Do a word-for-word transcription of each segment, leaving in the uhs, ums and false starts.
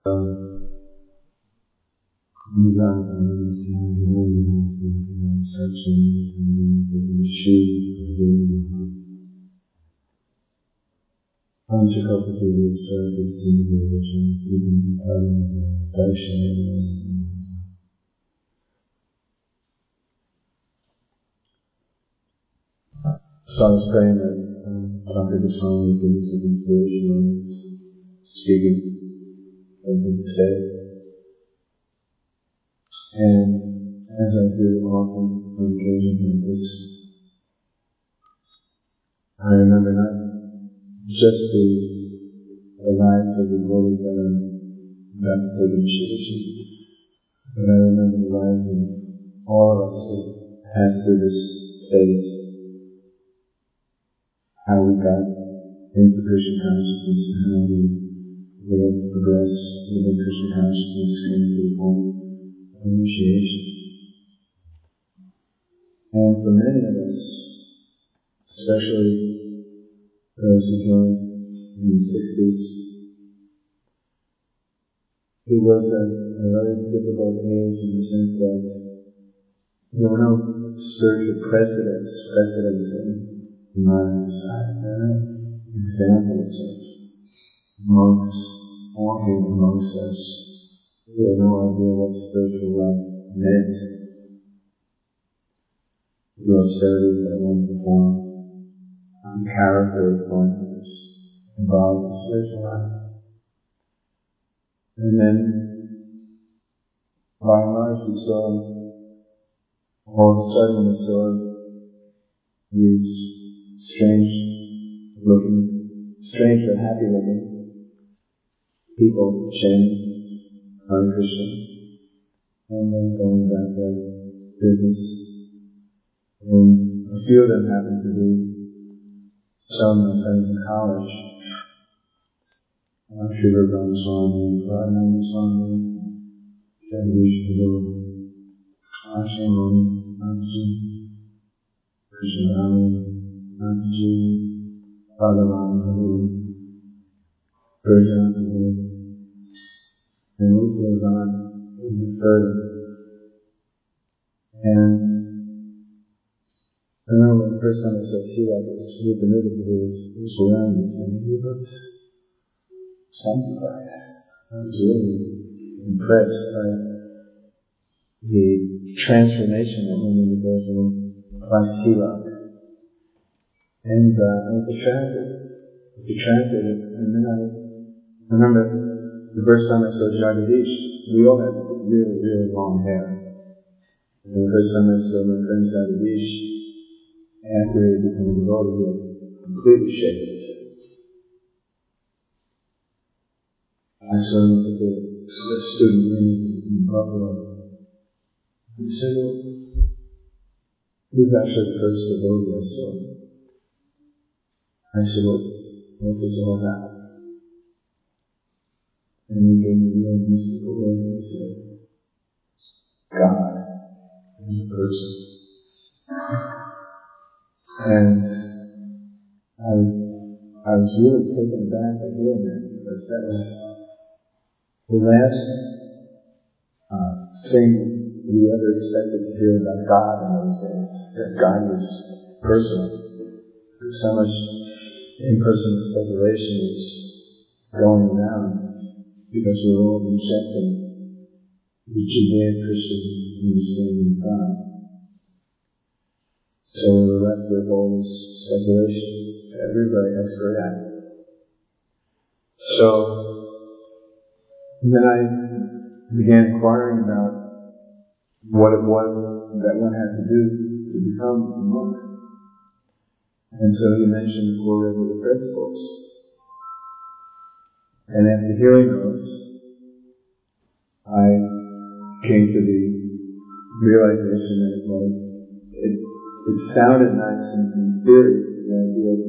So I was praying that um, Doctor Goswami would give me some inspiration when he's speaking, something to say. And as I do often on occasions like this, I remember not just the, the lives of the devotees that are about to take initiation, but I remember the lives of all of us who passed through this phase. How we got into Krishna consciousness and how we were able to progress within Krishna consciousness and to the point of initiation. And for many of us, especially those who joined in the sixties, it was a, a very difficult age in the sense that there were no spiritual precedents, precedents in in modern society. There are no examples of monks walking amongst us. We had no idea what spiritual life meant. The austerities that one performed, the character of one who was involved in spiritual life. And then, by and large, we saw, all of a sudden we saw these strange looking, strange but happy looking people chanting Hare Krishna and then going about their business. And a few of them happened to be some of my friends in college. Uh, Srila Ramaswamy, Pradhananda Swami, Jagadish Prabhu, Asha Moni, Ramji, Krishnarani, Ramji, Bhagavan Prabhu, Gurjan Prabhu, and this goes on a bit further. And I remember the first time I saw Tilak, it was Rupanuga Prabhu who was around me, and he looked sanctified. I was really impressed by the transformation that went into goes from Christ Tilak. And uh, I was attracted. I was attracted. And then I, I remember the first time I saw Jagadish, we all had really, really long hair. And the first time I saw my friend Jagadish, after he had become a devotee, he had completely shaved his head. I saw him at the, the student meeting in Buffalo. And I said, well, he's actually the first devotee I saw. I said, well, what's this all about? And he gave me a real mystical look and he said, God is a person. And I was, I was really taken aback by hearing that, because that was the last uh, thing we ever expected to hear about God in those days, that God was personal. So much impersonal speculation was going around because we were all rejecting the Judeo-Christian understanding of God. So we were left with all this speculation that we're very expert at. So then I began inquiring about what it was that one had to do to become a monk. And so he mentioned the four regular principles. And after hearing those, I came to the realization that, well, it, it sounded nice in, in theory, the idea of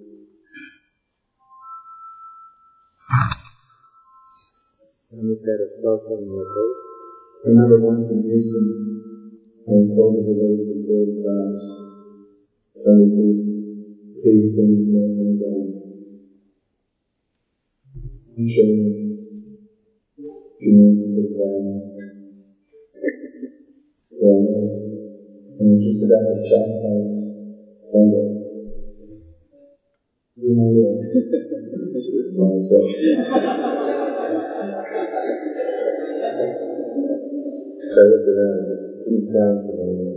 and looked at a cell phone like this. I remember once in Houston, I told the devotees before the class, Sunday please see things cell phones on. And showed them. few minutes into the class. Yeah, and we're just about to chastise Sunday. You know, yeah. Well, so. So I looked around, it didn't sound familiar.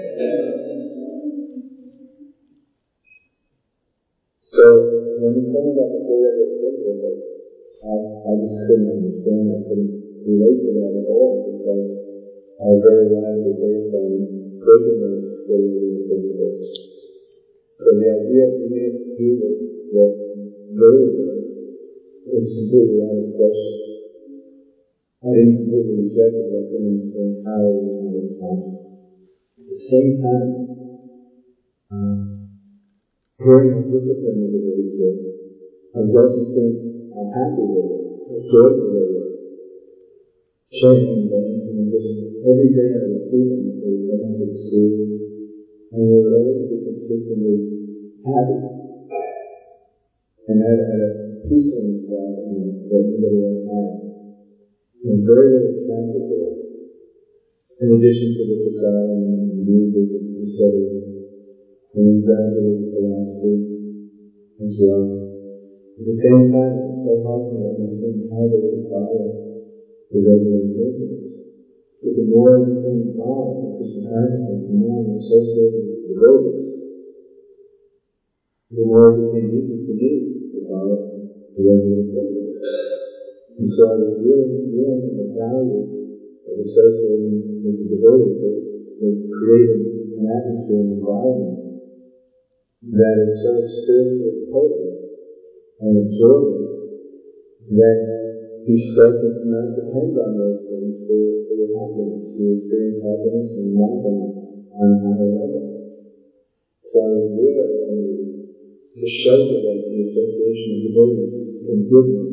So, when he told me about the four regular principles, I, I just couldn't understand, I couldn't relate to that at all, because our very lives are based on breaking those four regular principles. So the idea of being able to do what, what they were doing was completely out of the question. I didn't completely reject it, but I couldn't understand how it was possible. At the same time, um, hearing how disciplined the devotees were, I was also seeing how happy they were, how joyful they were, chanting and dancing, and just every day I would see them. They would come into the school, and they would always be consistently happy, and had, had a peacefulness about them that nobody else had. I was very, very attracted to it. In addition to the prasad and the music, et cetera, and then gradually philosophy as well. At the same time, it was so hard for me to understand how they could follow the regular principles. But the more I became involved in Krishna consciousness, the more I associated with the devotees, the more it became easy for me to follow the regular principles. And so I was really realizing the value of associating with the devotees. They, they created an atmosphere, an environment that is so spiritually potent and absorbing that you start to not depend on those things for your, for your happiness. You experience happiness and life on, on a higher level. So I was realizing the shelter that the association of devotees can give me.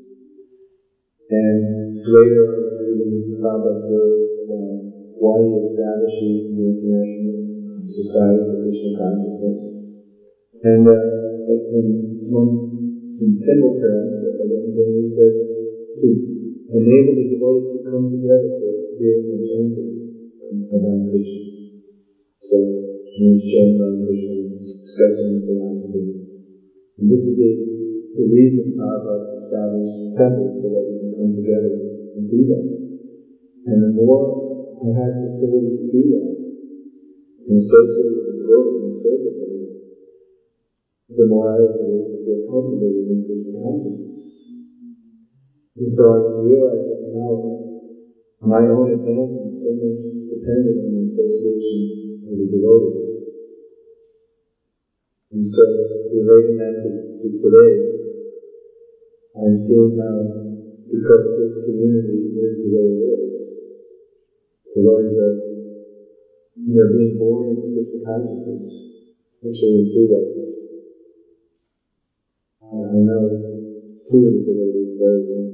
And later I was reading Prabhupada's words about why he established the International Society for Krishna Consciousness. And uh, in, one, in simple terms, at one point he said, to enable the devotees to come together for hearing and chanting about Krishna. So, it means chanting about Krishna and discussing the philosophy. And this is the, the reason Prabhupada established temples, so that we can come together and do that. And the more I had facility to do that, and associate with the devotees and serve with them, the more I was able to feel comfortable within Krishna consciousness. And so I was realizing how my own advancement so much depended on the association with the devotees. And so, relating that to, to today, I'm seeing how, because this community is the way it is, devotees are they're being born into Krishna consciousness, actually in two ways. I know two of the devotees very well.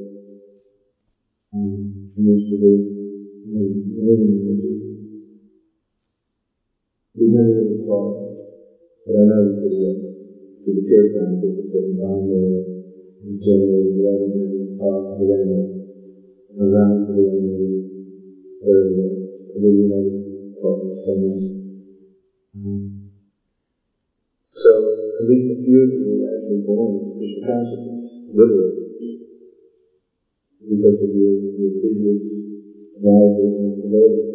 Um, and used to be meeting energy. We never really talked, but I know you pretty well. Through the kirtan, there's a certain bond there and generated without even talk with anyone around the way very well. We never talked so much. Um, so, at least a few of you were actually born into Krishna consciousness, literally, because of your, your previous lives as devotees.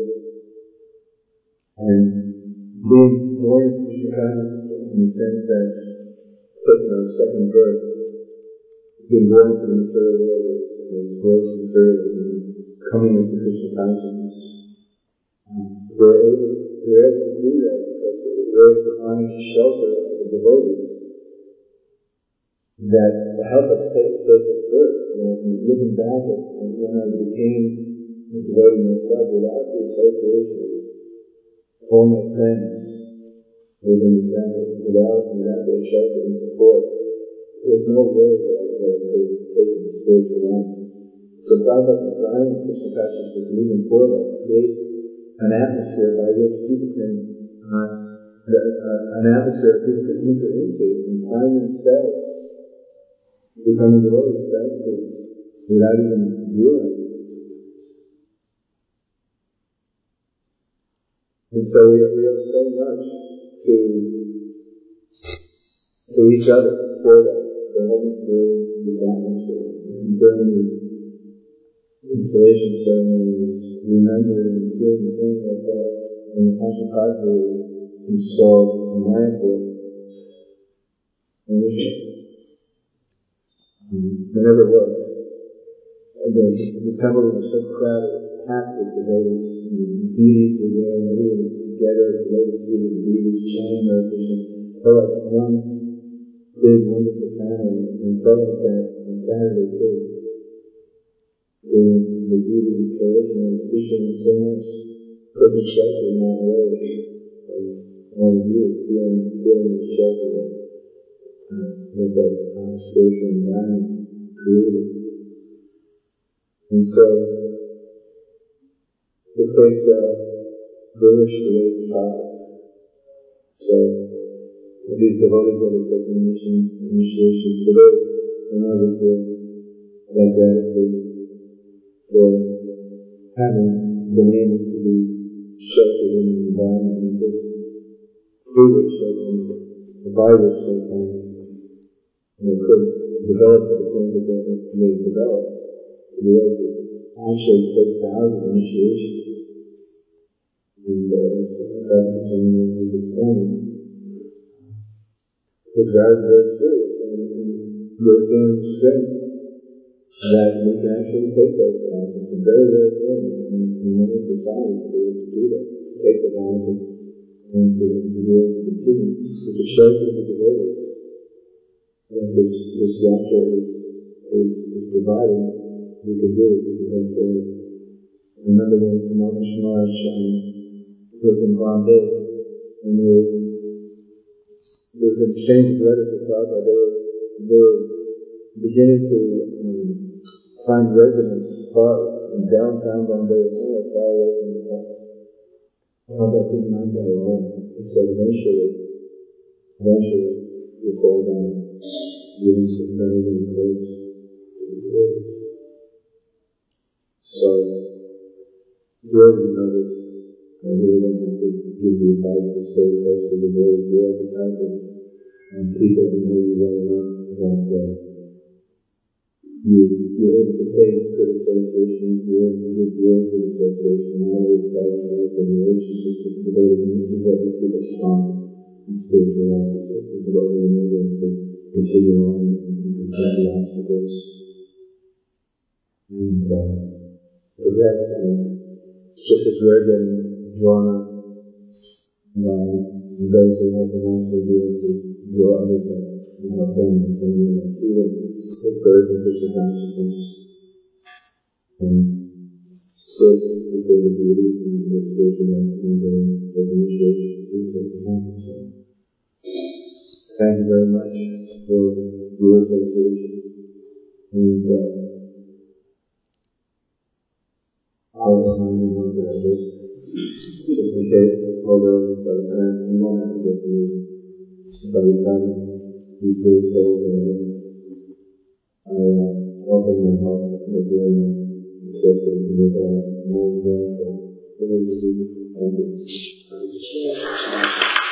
And being born into Krishna consciousness in the sense that taking our second birth, being born into the material world is, is gross materialism, coming into Krishna consciousness. Um, we're able, we're able to do that because we're able to find shelter of the devotees that help us take, take this birth. You know, looking back at, at when I became a devotee myself, without the association of all my friends within the temple, without, without their shelter and support, there's no way that I, that I could take the spiritual life. So Prabhupada designed Krishna consciousness movement for that, to create an atmosphere by which people can, uh, uh, an atmosphere that people can enter into and find themselves becoming devotees practically without even realizing it. And so we, we owe so much to, to each other for that, for helping create this atmosphere. And during the installation ceremony, I was remembering and feeling the same way I felt when the Panchakatha installed in Mayapur. And wishing, um, whenever it was, the, the temple was so crowded, packed with devotees, and the deities were there, and everyone was together, the lotus feet of the deities, chanting their vision. It felt like one big, wonderful family, and it felt like that on Saturday too. During the deity installation, I was appreciating so much taking shelter in that way from all of you, feeling, feeling the shelter that, uh, that that uh, spiritual environment created. And so, it takes a village to raise a child. So, these devotees that are taking initiation today, in order to that gratitude for having been able to be sheltered in an environment like this, through which they can, by which they can, they could develop to the point that they have developed, to be able to actually take vows of initiation. And uh, as Doctor Swami was explaining, the vows are very serious, and, and we're feeling strength that we can actually take those vows. It's a very rare thing in, in modern society to be able to do that, to take the vows and, and to, to be able to continue with the shelter of the devotees that this, this yatra is, is, is providing. We can do it, we can go forward. I remember when Maharaj Maharaj um, was in Bombay, and there was, there was an exchange of letters with Prabhupada. They were, they were beginning to um, find residence far in downtown Bombay, somewhere far away from the town. Prabhupada didn't mind that at all. He said eventually, eventually, you'll fall down, giving some very, very close to the devotees. So, you already know this. I really don't have to give you advice to stay close to the doors. You're all the type of um, people who know you well enough that uh, you, you're able to take good association, you're able to give your good association, and always establish wonderful relationships with the devotees. And this is what will keep us strong in spiritual life. This is what will enable us to continue on and confront the obstacles. And uh, the rest, and just as we're getting drawn up by those who help us, we'll be able to draw others up and help them the same way. See them take birth in Krishna consciousness and sit before the deities and their spiritual lesson one day, take initiation, and take the home. So, thank you very much for your association. And uh, I'll remind you of that list, just in case, although by the time we won't have to get through, by the time these great souls are, are uh, offering their help, they're doing success that can make a mold there for whatever you do. Thank you.